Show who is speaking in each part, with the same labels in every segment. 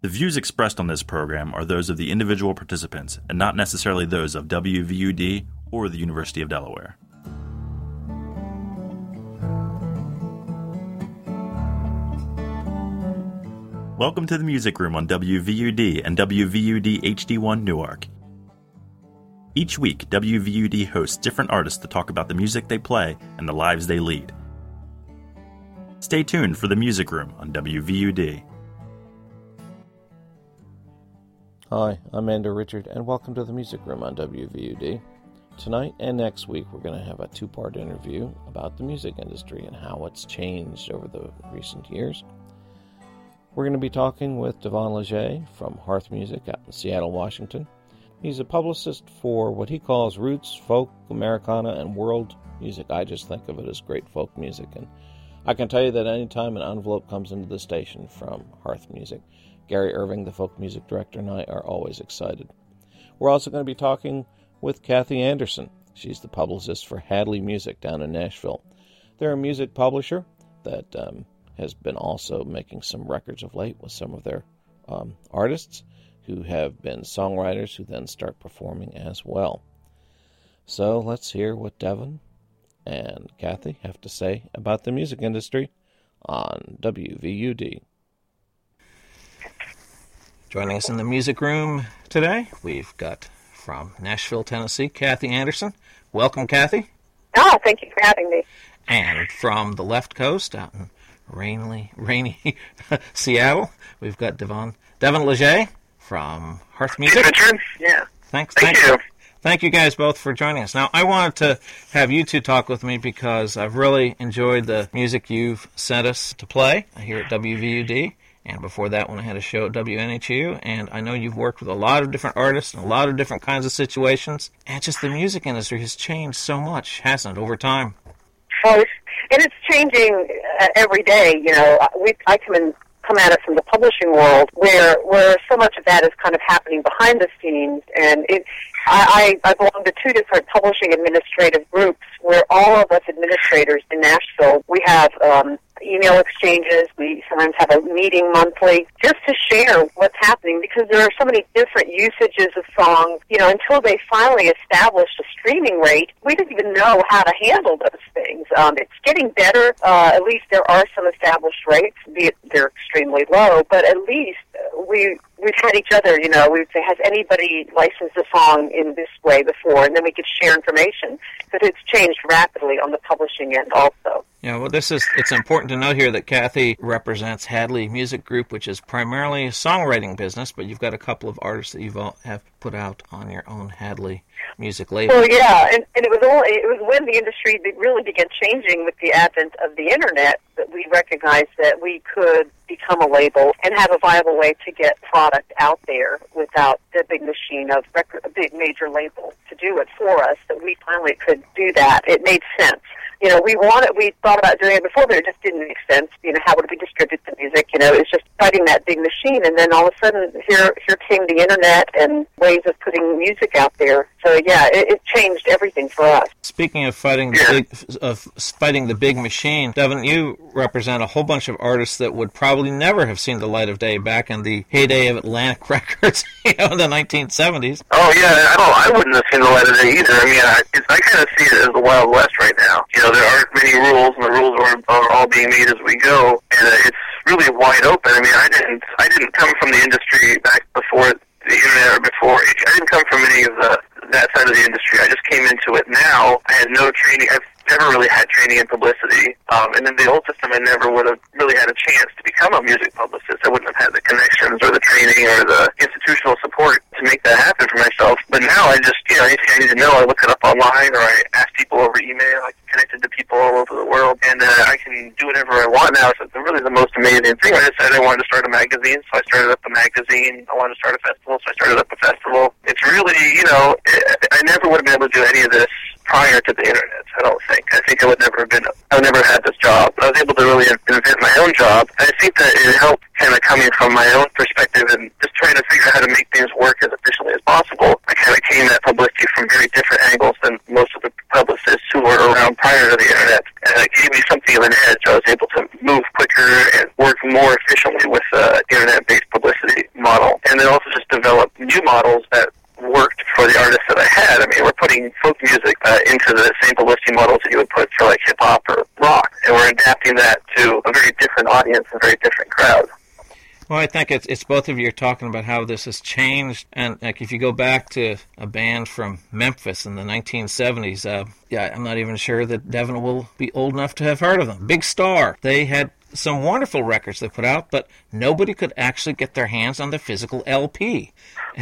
Speaker 1: The views expressed on this program are those of the individual participants and not necessarily those of WVUD or the University of Delaware. Welcome to the Music Room on WVUD and WVUD HD1 Newark. Each week, WVUD hosts different artists to talk about the music they play and the lives they lead. Stay tuned for the Music Room on WVUD.
Speaker 2: Hi, I'm Andrew Richard, and welcome to the Music Room on WVUD. Tonight and next week, we're going to have a two-part interview about the music industry and how it's changed over the recent years. We're going to be talking with Devon Leger from Hearth Music out in Seattle, Washington. He's a publicist for what he calls roots, folk, Americana, and world music. I just think of it as great folk music, and I can tell you that anytime an envelope comes into the station from Hearth Music, Gary Irving, the folk music director, and I are always excited. We're also going to be talking with Kathy Anderson. She's the publicist for Hadley Music down in Nashville. They're a music publisher that has been also making some records of late with some of their artists who have been songwriters who then start performing as well. So let's hear what Devon and Kathy have to say about the music industry on WVUD. Joining us in the music room today, we've got from Nashville, Tennessee, Kathy Anderson. Welcome, Kathy.
Speaker 3: Oh, thank you for having me.
Speaker 2: And from the left coast, out in rainy Seattle, we've got Devon Leger from Hearth Music.
Speaker 3: Richard? Yeah.
Speaker 2: Thank
Speaker 3: you.
Speaker 2: Thank you guys both for joining us. Now, I wanted to have you two talk with me because I've really enjoyed the music you've sent us to play here at WVUD. And before that, when I had a show at WNHU, and I know you've worked with a lot of different artists and a lot of different kinds of situations, and just the music industry has changed so much, hasn't it, over time?
Speaker 3: Oh, it's changing every day. You know, I come at it from the publishing world, where so much of that is kind of happening behind the scenes, and I belong to two different publishing administrative groups where all of us administrators in Nashville, we have email exchanges. We sometimes have a meeting monthly just to share what's happening because there are so many different usages of songs. You know, until they finally established a streaming rate, we didn't even know how to handle those things. It's getting better. At least there are some established rates, be it they're extremely low, but at least we've had each other, you know, we'd say, has anybody licensed a song in this way before? And then we could share information because it's changed rapidly on the publishing end also.
Speaker 2: Yeah, well, it's important to note here that Kathy represents Hadley Music Group, which is primarily a songwriting business, but you've got a couple of artists that have put out on your own Hadley Music label.
Speaker 3: Well, yeah, and it was when the industry really began changing with the advent of the Internet that we recognized that we could become a label and have a viable way to get product out there without the big machine of a big major label to do it for us, that we finally could do that. It made sense. You know, we thought about doing it before, but it just didn't make sense. You know, how would we distribute the music? You know, it's just fighting that big machine, and then all of a sudden, here came the Internet and ways of putting music out there. So yeah, it changed everything for us.
Speaker 2: Speaking of fighting the big machine, Devon, you represent a whole bunch of artists that would probably never have seen the light of day back in the heyday of Atlantic Records, you know, in the 1970s.
Speaker 4: Oh yeah, I wouldn't have seen the light of day either. I mean, I kind of see it as the Wild West right now. You know, there aren't many rules, and the rules are all being made as we go, and it's really wide open. I mean, I didn't come from the industry back before the Internet or before. I didn't come from any of that side of the industry. I just came into it now. I had no training. I've never really had training in publicity. And in the old system, I never would have really had a chance to become a music publicist. I wouldn't have had the connections or the training or the institutional support to make that happen for myself. But now I just, you know, anything I need to know, I look it up online or I ask people over email. I connected to people all over the world, and I can do whatever I want now. So it's really the most amazing thing. I decided I wanted to start a magazine, so I started up a magazine. I wanted to start a festival, so I started up a festival. It's really, you know, I never would have been able to do any of this prior to the Internet, I don't think. I think I would never have had this job. But I was able to really invent my own job. And I think that it helped kind of coming from my own perspective and just trying to figure out how to make things work as efficiently as possible. I kind of came at publicity from very different angles than most of the publicists who were around prior to the Internet. And it gave me something of an edge. I was able to move quicker and work more efficiently with Internet-based publicity model, and then also just develop new models that worked for the artists that I had. I mean, we're putting folk music into the same publicity models that you would put for like hip-hop or rock, and we're adapting that to a very different audience and a very different crowd.
Speaker 2: Well, I think it's both of you are talking about how this has changed, and like if you go back to a band from Memphis in the 1970s, I'm not even sure that Devin will be old enough to have heard of them. Big Star. They had some wonderful records they put out, but nobody could actually get their hands on the physical LP,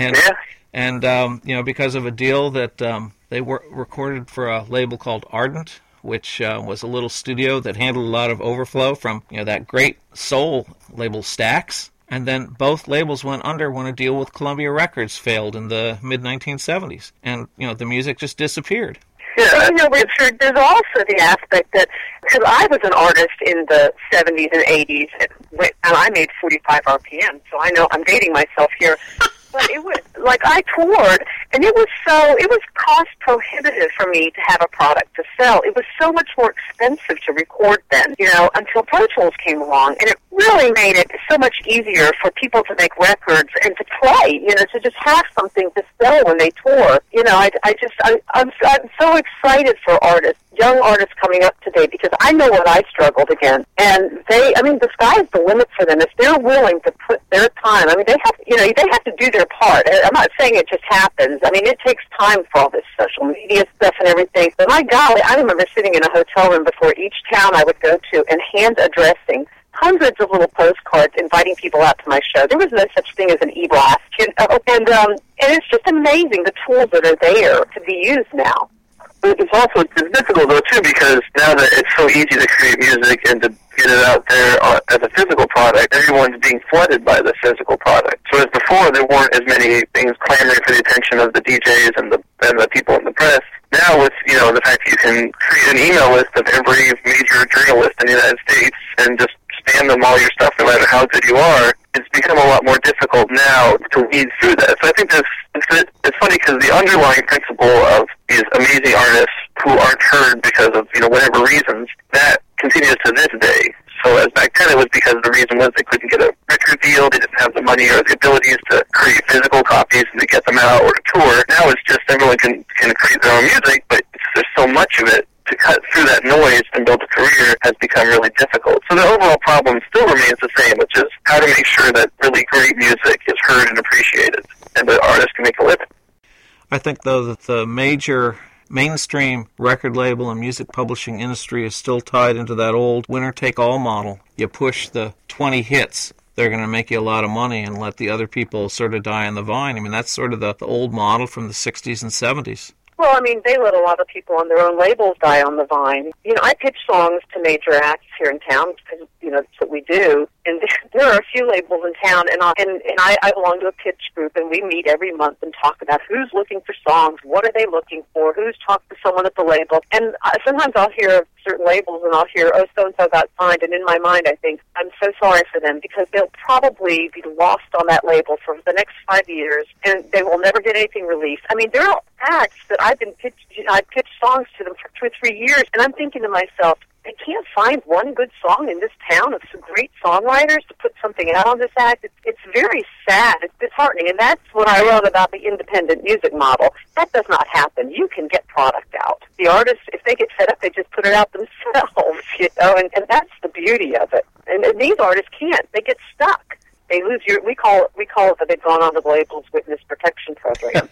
Speaker 2: and because of a deal that they were recorded for a label called Ardent, which was a little studio that handled a lot of overflow from that great soul label Stax. And then both labels went under when a deal with Columbia Records failed in the mid-1970s. And, the music just disappeared.
Speaker 3: Yeah, Richard, there's also the aspect that, because I was an artist in the 70s and 80s, and I made 45 RPM, so I know I'm dating myself here. But it was, like, I toured, and it was cost prohibitive for me to have a product to sell. It was so much more expensive to record then, until Pro Tools came along, and it really made it so much easier for people to make records and to play, to just have something to sell when they tour. I'm so excited for artists, young artists coming up today, because I know what I struggled against, and the sky's the limit for them if they're willing to put their time. They have to do their part. I'm not saying it just happens. It takes time for all this social media stuff and everything. But my golly, I remember sitting in a hotel room before each town I would go to and hand addressing hundreds of little postcards inviting people out to my show. There was no such thing as an e-blast, and it's just amazing the tools that are there to be used now.
Speaker 4: It's difficult, though, too, because now that it's so easy to create music and to get it out there as a physical product, everyone's being flooded by the physical product. So as before, there weren't as many things clamoring for the attention of the DJs and the people in the press. Now with, the fact that you can create an email list of every major journalist in the United States and just spam them all your stuff no matter how good you are, it's become a lot more difficult now to weed through that. So I think it's funny because the underlying principle of these amazing artists who aren't heard because of, whatever reasons, that continues to this day. So as back then it was because the reason was they couldn't get a record deal, they didn't have the money or the abilities to create physical copies and to get them out or to tour. Now it's just everyone can create their own music, but there's so much of it. To cut through that noise and build a career has become really difficult. So the overall problem still remains the same, which is how to make sure that really great music is heard and appreciated and the artist can make a living.
Speaker 2: I think, though, that the major mainstream record label and music publishing industry is still tied into that old winner-take-all model. You push the 20 hits, they're going to make you a lot of money and let the other people sort of die on the vine. That's sort of the old model from the 60s and 70s.
Speaker 3: Well, they let a lot of people on their own labels die on the vine. I pitch songs to major acts here in town because, that's what we do. And there are a few labels in town, and I belong to a pitch group, and we meet every month and talk about who's looking for songs, what are they looking for, who's talked to someone at the label. And sometimes I'll hear certain labels, and I'll hear, oh, so-and-so got signed, and in my mind I think, I'm so sorry for them, because they'll probably be lost on that label for the next 5 years, and they will never get anything released. There are acts that I've pitched songs to them for 2 or 3 years, and I'm thinking to myself, I can't find one good song in this town of some great songwriters to put something out on this act. It's very sad. It's disheartening, and that's what I love about the independent music model. That does not happen. You can get product out. The artists, if they get fed up, they just put it out themselves, and that's the beauty of it. And these artists can't. They get stuck. They lose we call it that they've gone on to the label's witness protection program.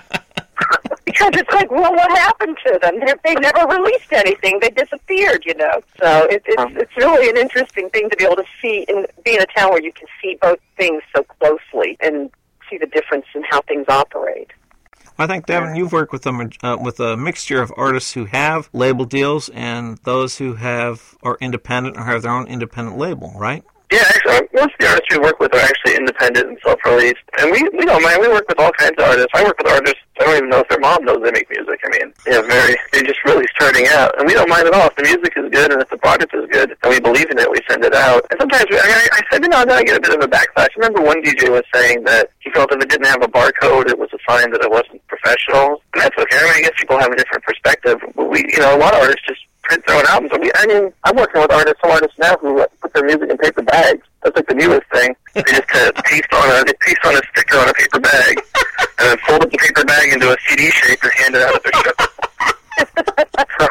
Speaker 3: Because it's like, well, what happened to them? They never released anything. They disappeared, So it's really an interesting thing to be able to see, be in a town where you can see both things so closely and see the difference in how things operate.
Speaker 2: I think, Devin, you've worked with a mixture of artists who have label deals and those who are independent or have their own independent label, right?
Speaker 4: Yeah, actually, most of the artists we work with are actually independent and self-released. And we don't mind. We work with all kinds of artists. I work with artists, I don't even know if their mom knows they make music. They're just really starting out. And we don't mind at all. If the music is good and if the product is good and we believe in it, we send it out. And sometimes I said, then I get a bit of a backlash. I remember one DJ was saying that he felt if it didn't have a barcode, it was a sign that it wasn't professional. And that's okay. I guess people have a different perspective. But a lot of artists just print their own albums. I'm working with some artists now who put their music in paper bags. That's like the newest thing. They just paste on a sticker on a paper bag, and then fold up the paper bag into a CD shape and hand it out at their show.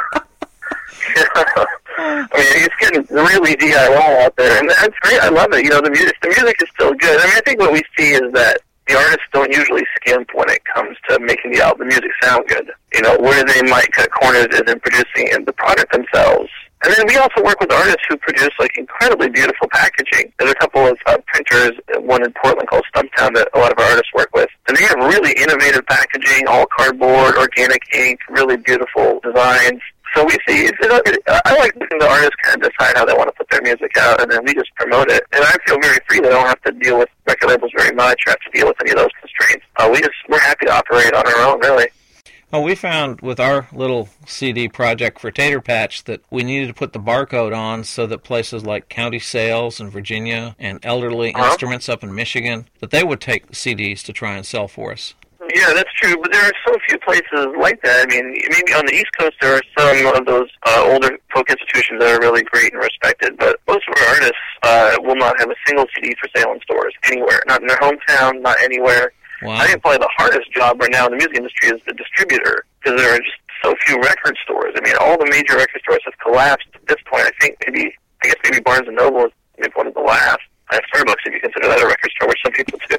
Speaker 4: I mean, it's getting really DIY out there, and that's great. I love it. The music is still good. I think what we see is that the artists don't usually skimp when it comes to making the music sound good. Where they might cut corners is in producing the product themselves. And then we also work with artists who produce incredibly beautiful packaging. There's a couple of printers, one in Portland called Stumptown, that a lot of our artists work with. And they have really innovative packaging, all cardboard, organic ink, really beautiful designs. So we see, I like letting the artists kind of decide how they want to put their music out, and then we just promote it. And I feel very free that I don't have to deal with record labels very much or have to deal with any of those constraints. We're happy to operate on our own, really.
Speaker 2: Well, we found with our little CD project for Tater Patch that we needed to put the barcode on so that places like County Sales in Virginia and Elderly Instruments up in Michigan, that they would take CDs to try and sell for us.
Speaker 4: Yeah, that's true, but there are so few places like that. Maybe on the East Coast there are some of those older folk institutions that are really great and respected, but most of our artists will not have a single CD for sale in stores anywhere, not in their hometown, not anywhere.
Speaker 2: Wow.
Speaker 4: I think probably the hardest job right now in the music industry is the distributor, because there are just so few record stores. All the major record stores have collapsed at this point. I guess maybe Barnes & Noble is maybe one of the last. Starbucks, if you consider that a record store, which some people do.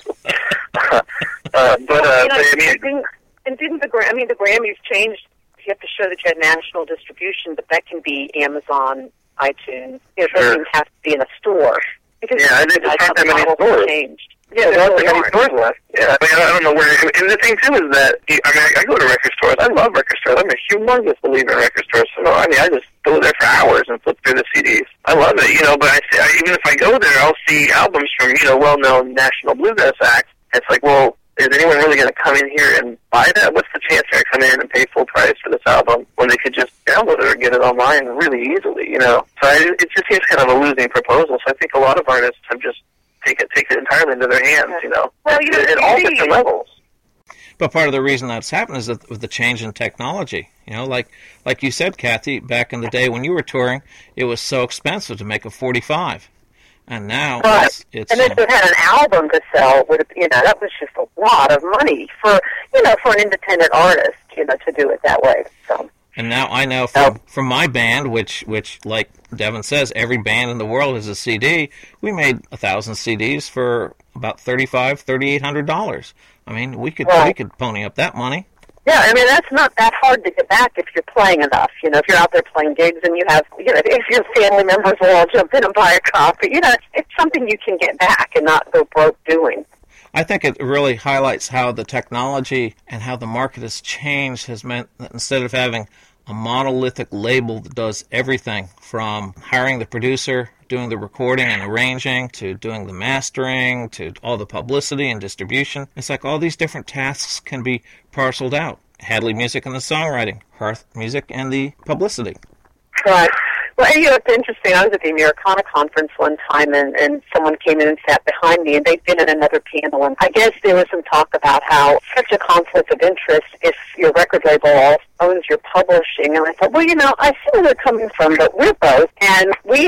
Speaker 3: The Grammys changed. You have to show that you had national distribution, but that can be Amazon, iTunes. It doesn't have to be in a store. Because
Speaker 4: I think there's not that many stores.
Speaker 3: Changed.
Speaker 4: Yeah, there's not that many stores left. Yeah, I don't know where. And the thing too is that I go to record stores. I love record stores. I'm a humongous believer in record stores. So I just go there for hours and flip through the CDs. I love it, but even if I go there, I'll see albums from well-known national bluegrass acts. It's like, well, is anyone really going to come in here and buy that? What's the chance they're going to come in and pay full price for this album when they could just download it or get it online really easily? So it just seems kind of a losing proposal. So I think a lot of artists have just take it entirely into their hands. Well, at all different levels.
Speaker 2: But part of the reason that's happened is that with the change in technology. Like you said, Kathy, back in the day when you were touring, it was so expensive to make a 45. And now it's
Speaker 3: and if you had an album to sell, that was just a lot of money for an independent artist, to do it that way. So.
Speaker 2: And now I know from my band, which like Devin says, every band in the world has a CD. We made 1,000 CDs for about $3,800. We could pony up that money.
Speaker 3: Yeah, that's not that hard to get back if you're playing enough. If you're out there playing gigs and you have, if your family members will all jump in and buy a copy, it's something you can get back and not go broke doing.
Speaker 2: I think it really highlights how the technology and how the market has changed has meant that instead of having a monolithic label that does everything from hiring the producer, doing the recording and arranging, to doing the mastering, to all the publicity and distribution. It's like all these different tasks can be parceled out. Hadley Music and the songwriting, Hearth Music and the publicity.
Speaker 3: Right. Well, it's interesting. I was at the Americana conference one time, and someone came in and sat behind me, and they'd been in another panel, and I guess there was some talk about how such a conflict of interest if your record label owns your publishing. And I thought, well, I see where they're coming from, but we're both, and we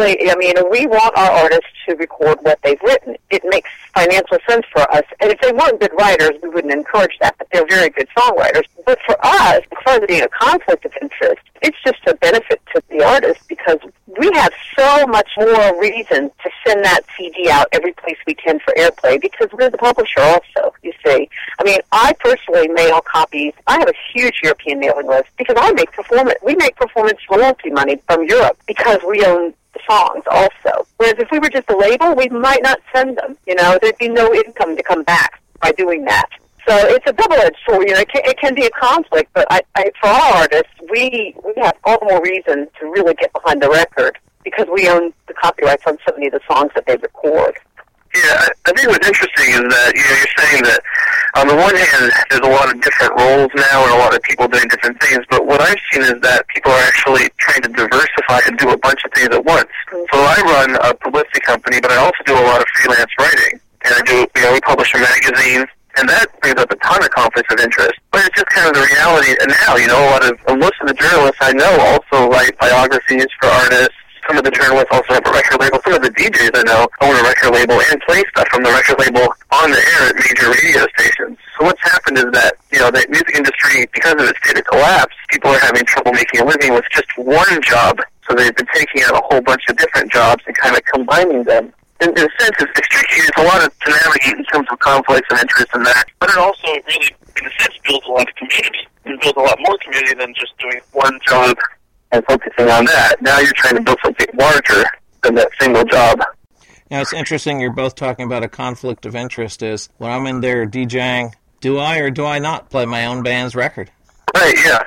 Speaker 3: we want our artists to record what they've written. It makes financial sense for us, and if they weren't good writers, we wouldn't encourage that, but they're very good songwriters. But for us, because of being a conflict of interest, it's just a benefit to the artist because we have so much more reason to send that CD out every place we can for airplay because we're the publisher also, you see. I personally mail copies. I have a huge European mailing list because we make performance royalty money from Europe because we own the songs also. Whereas if we were just a label, we might not send them. There'd be no income to come back by doing that. So it's a double-edged sword. It can be a conflict, but for our artists, we have all the more reason to really get behind the record because we own the copyrights on so many of the songs that they record.
Speaker 4: Yeah, I think what's interesting is that you're saying that on the one hand, there's a lot of different roles now and a lot of people doing different things, but what I've seen is that people are actually trying to diversify and do a bunch of things at once. Mm-hmm. So I run a publicity company, but I also do a lot of freelance writing. And we publish a magazine, And that brings up a ton of conflicts of interest. But it's just kind of the reality. And now, most of the journalists I know also write biographies for artists. Some of the journalists also have a record label. Some of the DJs I know own a record label and play stuff from the record label on the air at major radio stations. So what's happened is that, the music industry, because of its state of collapse, people are having trouble making a living with just one job. So they've been taking out a whole bunch of different jobs and kind of combining them. In a sense, it's tricky. It's a lot to navigate in terms of conflicts and interests and that. But it also really, in a sense, builds a lot of community. It builds a lot more community than just doing one job and focusing on that. Now you're trying to build something larger than that single job.
Speaker 2: It's interesting you're both talking about a conflict of interest is when I'm in there DJing, do I or do I not play my own band's record?
Speaker 4: Right, yeah.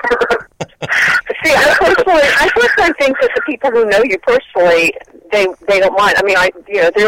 Speaker 3: See, I personally think that the people who know you personally, they don't mind. I mean, there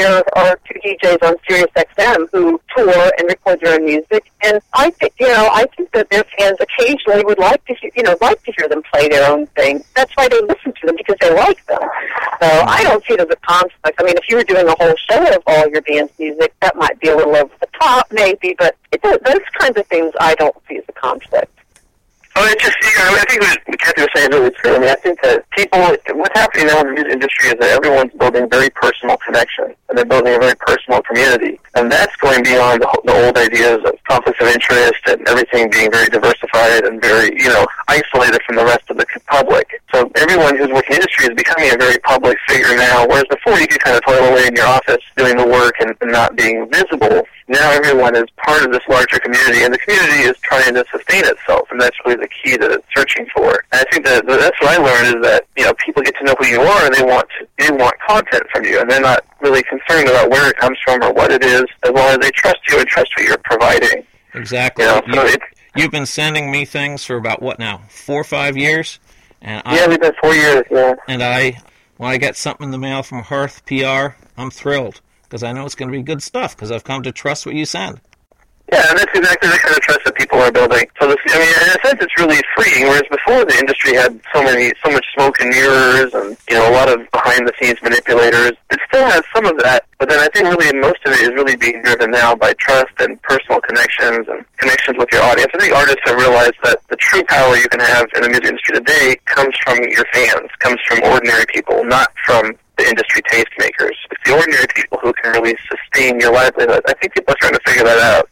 Speaker 3: are two DJs on Sirius XM who tour and record their own music, and I think that their fans occasionally would like to hear them play their own thing. That's why they listen to them, because they like them. So I don't see it as a conflict. I mean, if you were doing a whole show of all your band's music, that might be a little over the top, maybe, but those kinds of things I don't see as a conflict.
Speaker 4: Oh, it's just, I think what Kathy was saying is really true. I mean, I think that what's happening now in the music industry is that everyone's building very personal connections, and they're building a very personal community. And that's going beyond the old ideas of conflicts of interest and everything being very diversified and very, isolated from the rest of the public. So everyone who's working in the industry is becoming a very public figure now, whereas before you could kind of toil away in your office doing the work and not being visible. Now everyone is part of this larger community, and the community is trying to sustain itself, and that's really the key to searching for. And I think that's what I learned is that, people get to know who you are, and they want content from you, and they're not really concerned about where it comes from or what it is, as long as they trust you and trust what you're providing.
Speaker 2: Exactly. You've been sending me things for about, 4 or 5 years? And
Speaker 4: we've been 4 years, yeah.
Speaker 2: And when I get something in the mail from Hearth PR, I'm thrilled, because I know it's going to be good stuff, because I've come to trust what you send.
Speaker 4: Yeah, and that's exactly the kind of trust that people are building. So in a sense, it's really freeing, whereas before the industry had so much smoke and mirrors and, a lot of behind-the-scenes manipulators. It still has some of that, but then I think really most of it is really being driven now by trust and personal connections and connections with your audience. I think artists have realized that the true power you can have in the music industry today comes from your fans, comes from ordinary people, not from the industry tastemakers. It's the ordinary people who can really sustain your livelihood. I think people are trying to figure that out.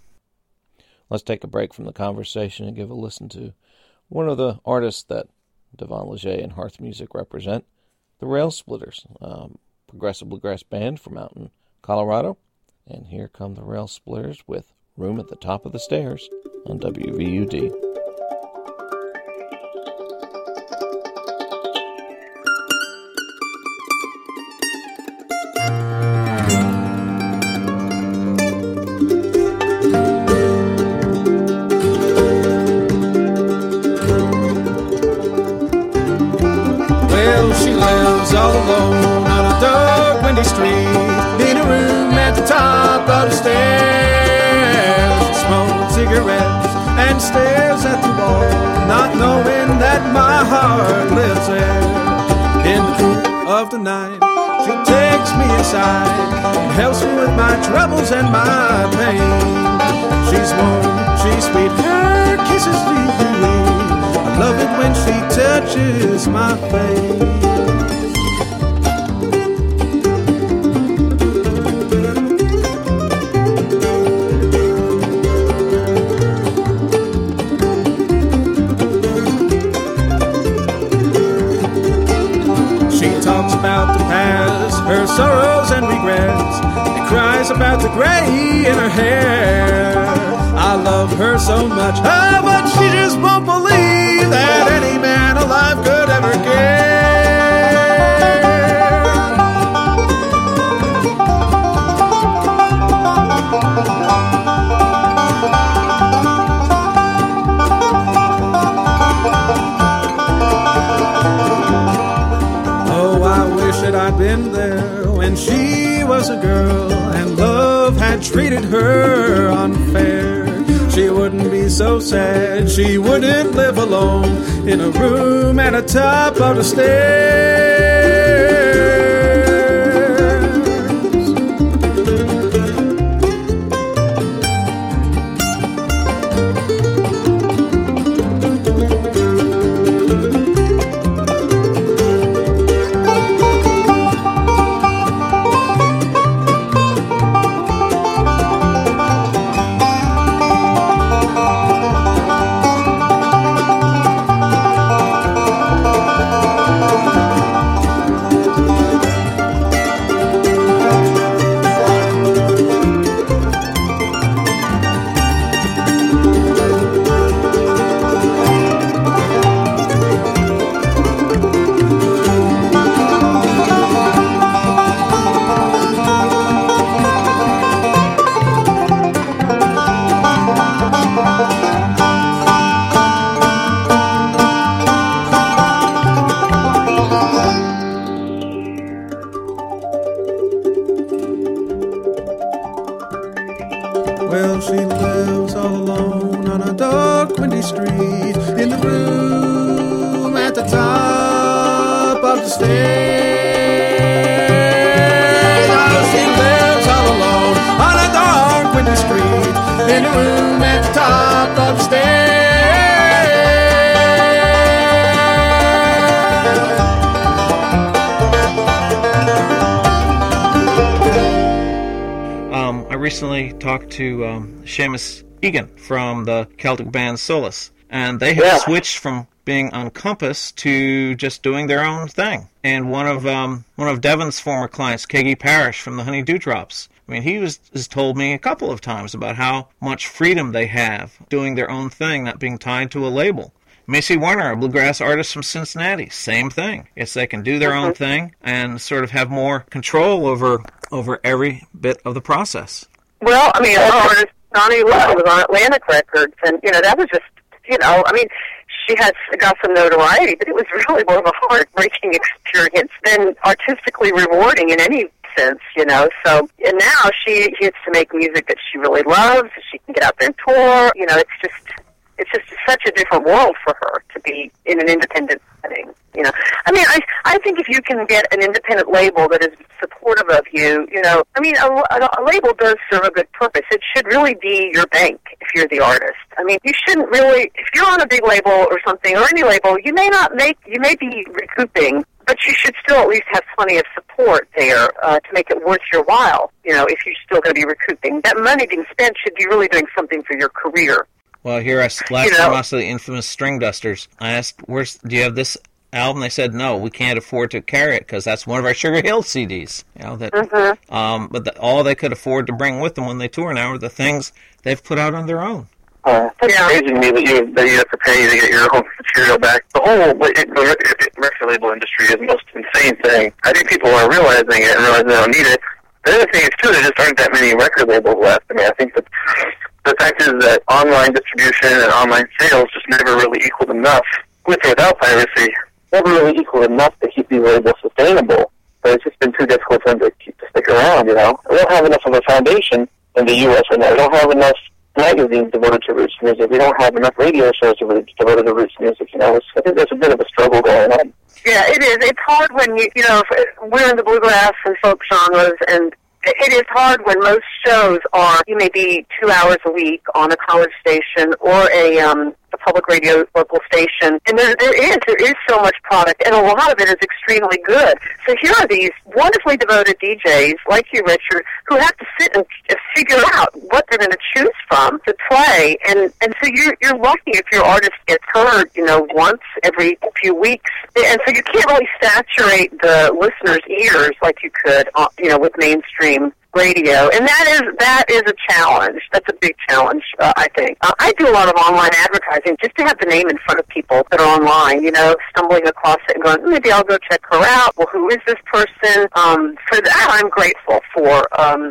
Speaker 2: Let's take a break from the conversation and give a listen to one of the artists that Devon Leger and Hearth Music represent, the Rail Splitters, progressive bluegrass band from out in Colorado. And here come the Rail Splitters with Room at the Top of the Stairs on WVUD.
Speaker 5: All alone on a dark, windy street, in a room at the top of the stairs. She smokes cigarettes and stares at the wall, not knowing that my heart lives there. In the cool of the night, she takes me inside and helps me with my troubles and my pain. She's warm, she's sweet, her kisses leave me weak. I love it when she touches my face. About the past, her sorrows and regrets, and cries about the gray in her hair. I love her so much, but she just won't believe that any man alive could ever care. I'd been there when she was a girl and love had treated her unfair. She wouldn't be so sad, she wouldn't live alone in a room at the top of the stairs. Well, she lives all alone on a dark, windy street in the room at the top of the stairs. Oh, she lives all alone on a dark, windy street in the room at the top of the stairs.
Speaker 2: I recently talked to Seamus Egan from the Celtic band Solus, and they have switched from being on Compass to just doing their own thing. And one of Devon's former clients, Keggy Parrish from the Honey Dewdrops, I mean, he has told me a couple of times about how much freedom they have doing their own thing, not being tied to a label. Macy Warner, a bluegrass artist from Cincinnati, same thing. Yes, they can do their own thing and sort of have more control over every bit of the process.
Speaker 3: Well, I mean, our artist Donnie Love was on Atlantic Records, and that was just, I mean, she got some notoriety, but it was really more of a heartbreaking experience than artistically rewarding in any sense, So, and now she gets to make music that she really loves. She can get out there and tour. It's just such a different world for her to be in an independent setting. I mean, I think if you can get an independent label that is supportive of you, I mean, a label does serve a good purpose. It should really be your bank if you're the artist. I mean, you shouldn't really, if you're on a big label or something, or any label, you may be recouping, but you should still at least have plenty of support there to make it worth your while, if you're still going to be recouping. That money being spent should be really doing something for your career.
Speaker 2: Well, here last time I saw the infamous String Dusters, I asked, do you have this album? They said, no, we can't afford to carry it because that's one of our Sugar Hill CDs. But all they could afford to bring with them when they tour now are the things they've put out on their own.
Speaker 4: It's crazy to me that you have to pay to get your own material back. The whole record label industry is the most insane thing. I think people are realizing it and realizing they don't need it. The other thing is, too, there just aren't that many record labels left. I mean, I think that the fact is that online distribution and online sales just never really equaled enough, with or without piracy, never really equaled enough to keep these labels sustainable. But it's just been too difficult for them to stick around, We don't have enough of a foundation in the U.S. right now. We don't have enough magazines devoted to roots music. We don't have enough radio shows devoted to roots music, I think there's a bit of a struggle going on.
Speaker 3: Yeah, it is. It's hard when we're in the bluegrass and folk genres, and it is hard when most shows are, maybe 2 hours a week on a college station or a public radio local station. And there is so much product, and a lot of it is extremely good. So here are these wonderfully devoted DJs, like you, Richard, who have to sit and figure out what they're going to choose from to play. And so you're lucky if your artist gets heard, once every few weeks. And so you can't really saturate the listener's ears like you could, with mainstream radio, and that is a challenge. That's a big challenge, I think. I do a lot of online advertising just to have the name in front of people that are online, stumbling across it and going, maybe I'll go check her out. Well, who is this person? For that, I'm grateful for.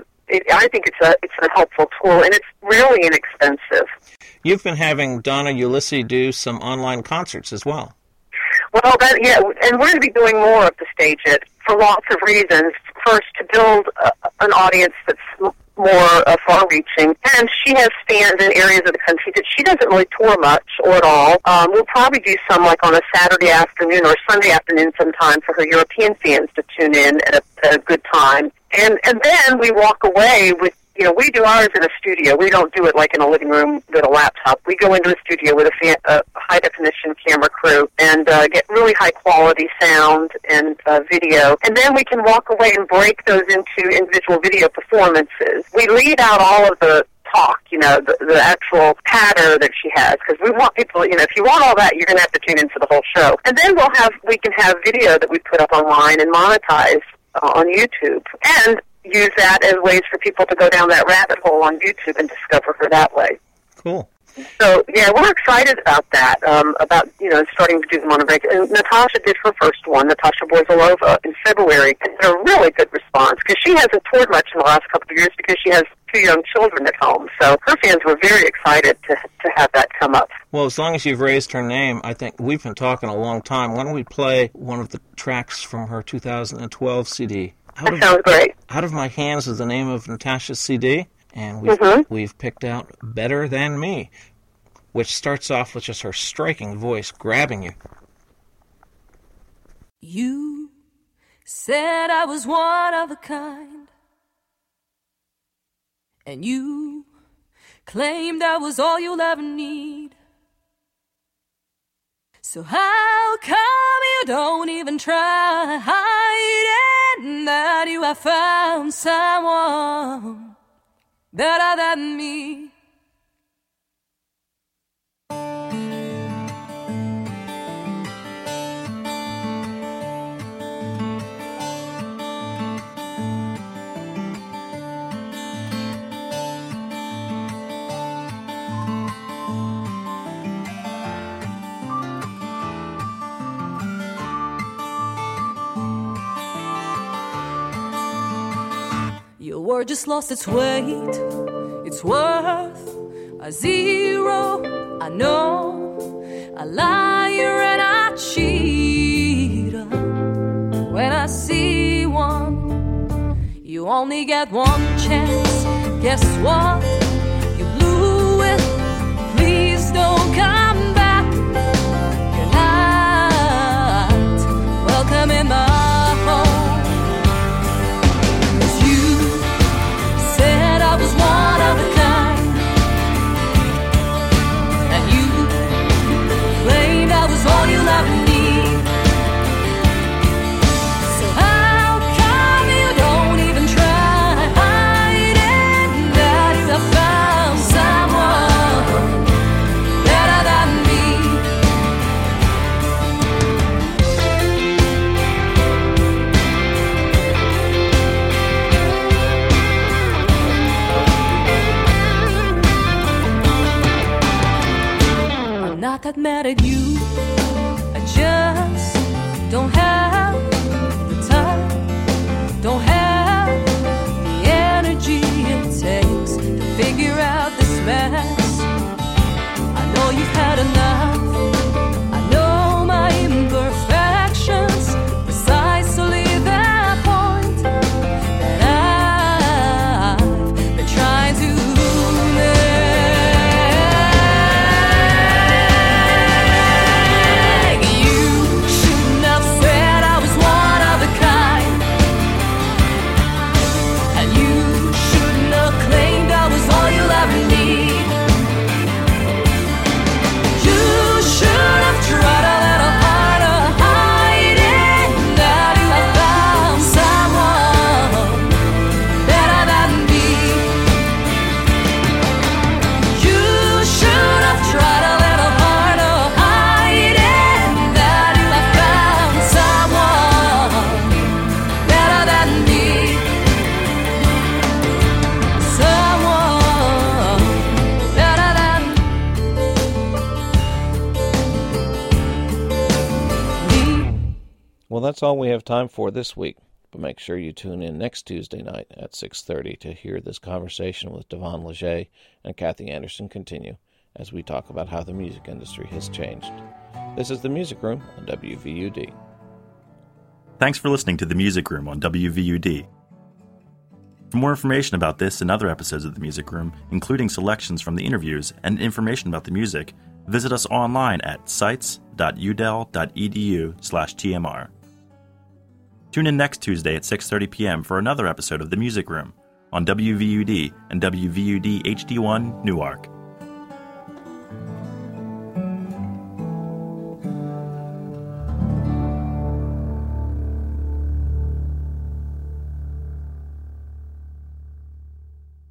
Speaker 3: I think it's a helpful tool, and it's really inexpensive.
Speaker 2: You've been having Donna Ulisse do some online concerts as well.
Speaker 3: Well, and we're going to be doing more of the Stage It for lots of reasons. First, to build an audience that's more far-reaching, and she has fans in areas of the country that she doesn't really tour much or at all. We'll probably do some like on a Saturday afternoon or Sunday afternoon sometime for her European fans to tune in at a good time. And then we walk away with, we do ours in a studio. We don't do it like in a living room with a laptop. We go into a studio with a high-definition camera crew and get really high-quality sound and video. And then we can walk away and break those into individual video performances. We leave out all of the talk, the actual patter that she has, because we want people, if you want all that, you're going to have to tune into the whole show. And then we can have video that we put up online and monetize on YouTube. And use that as ways for people to go down that rabbit hole on YouTube and discover her that way.
Speaker 2: Cool.
Speaker 3: So, we're excited about that, starting to do them on a regular. And Natasha did her first one, Natasha Borzalova, in February, and had a really good response, because she hasn't toured much in the last couple of years because she has 2 young children at home. So her fans were very excited to have that come up.
Speaker 2: Well, as long as you've raised her name, I think we've been talking a long time. Why don't we play one of the tracks from her 2012 CD?
Speaker 3: That sounds great.
Speaker 2: Out of My Hands is the name of Natasha's CD, and we've picked out Better Than Me, which starts off with just her striking voice grabbing you.
Speaker 6: You said I was one of a kind, and you claimed I was all you'll ever need. So how come you don't even try hiding that you have found someone better than me? Your word just lost its weight. It's worth a zero. I know a liar and a cheater. When I see one, you only get one chance. Guess what? You blew it. Please don't come back. You're not welcome in my home. I was one of a kind, and you claimed I was all you'll ever need. So how come you don't even try hiding that you have found someone better than me? Not that mad at you, I just don't have the time, don't have the energy it takes to figure out this mess. I know you've had enough, I know my imperfections, precisely that point that I've been trying to
Speaker 2: Well, that's all we have time for this week, but make sure you tune in next Tuesday night at 6:30 to hear this conversation with Devon Leger and Kathy Anderson continue as we talk about how the music industry has changed. This is The Music Room on WVUD.
Speaker 1: Thanks for listening to The Music Room on WVUD. For more information about this and other episodes of The Music Room, including selections from the interviews and information about the music, visit us online at sites.udel.edu/TMR. Tune in next Tuesday at 6:30 p.m. for another episode of The Music Room on WVUD and WVUD HD1 Newark.